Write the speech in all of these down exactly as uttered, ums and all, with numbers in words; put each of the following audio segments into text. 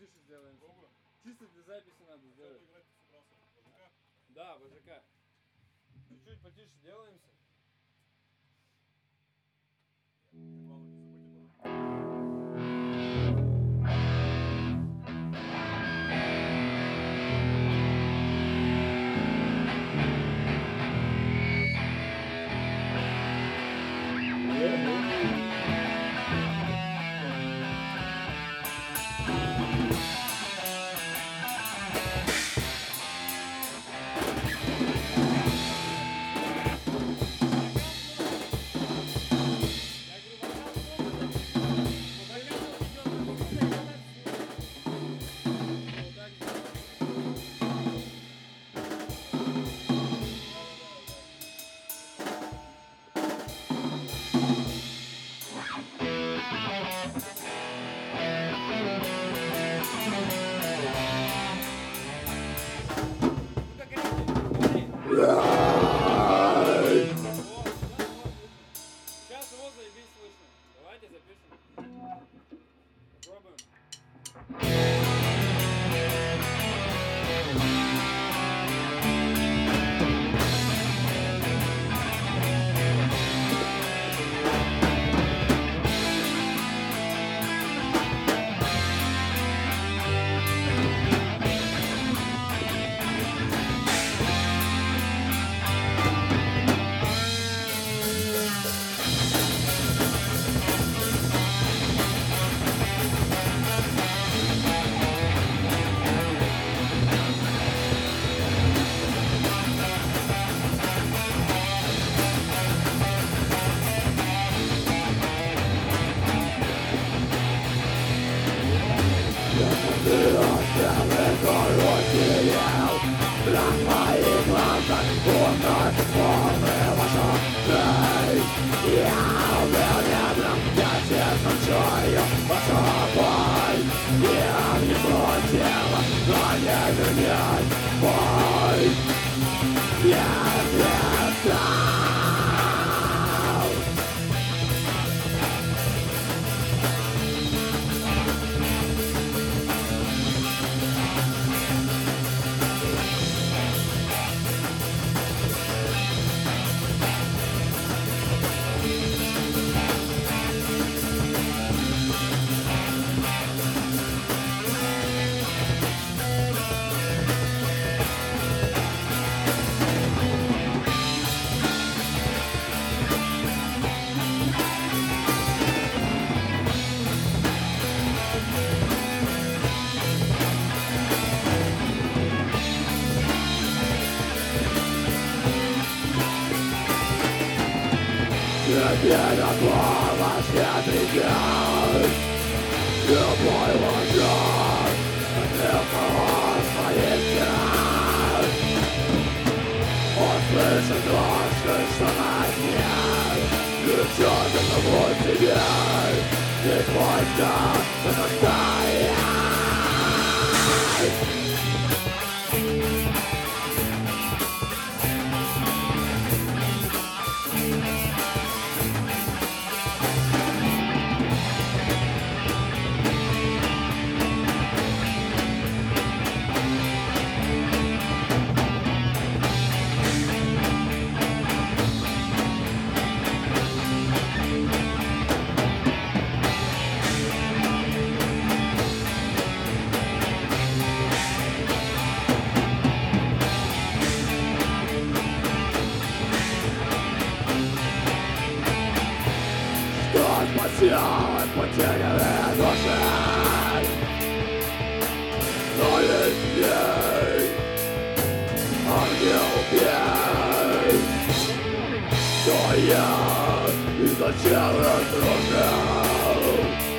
потише сделаем. Чисто для записи надо сделать. Да, ВЖК. Чуть-чуть потише делаемся. Сейчас его заебись слышно. Давайте запишем. Попробуем. Теперь от слова свет идет, любой ложок отверху своих стен. Услышит ложь, что на сне, девчонка, зовут тебе, ведь войска настоящая. Спасибо, потерянные души, но есть день, ангел пей, что я и зачем разрушил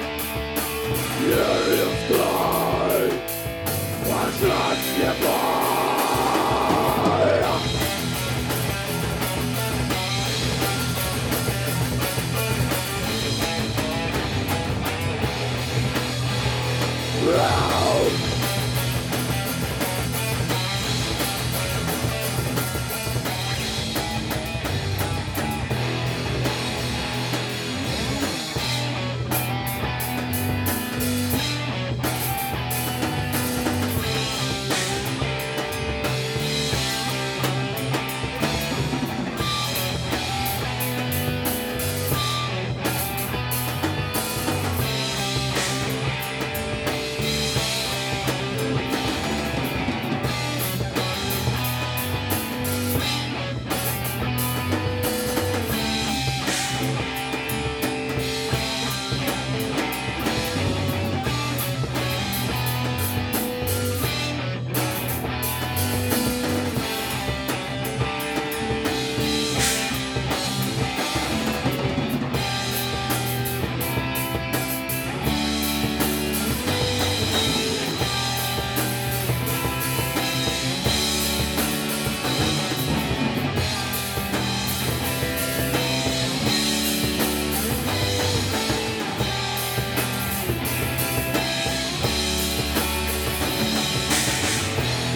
Еревской, пожать слепой.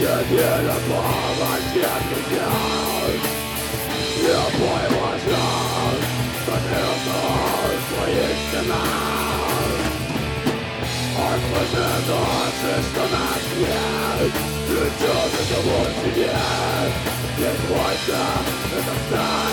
тебе на помощь не придет. Любой вожак сокрылся в своих стенах. Он выше души, что нас нет, придет это вот тебе. Ведь войска — это сталь.